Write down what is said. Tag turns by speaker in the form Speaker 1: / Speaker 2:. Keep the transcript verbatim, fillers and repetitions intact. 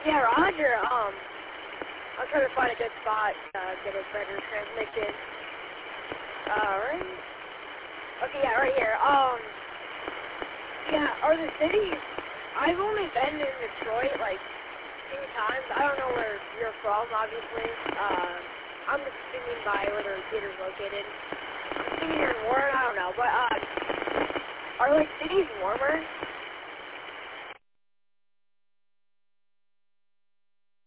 Speaker 1: Yeah, Roger. Um, I'm trying to find a good spot to uh, get a better transmission. Alright. Okay, yeah, right here. Um, yeah, are the cities, I've only been in Detroit, like, two times. I don't know where you're from, obviously. Uh, I'm assuming by where the theater's located. I'm assuming you're in Warren, I don't know, but, uh, are, like, cities warmer?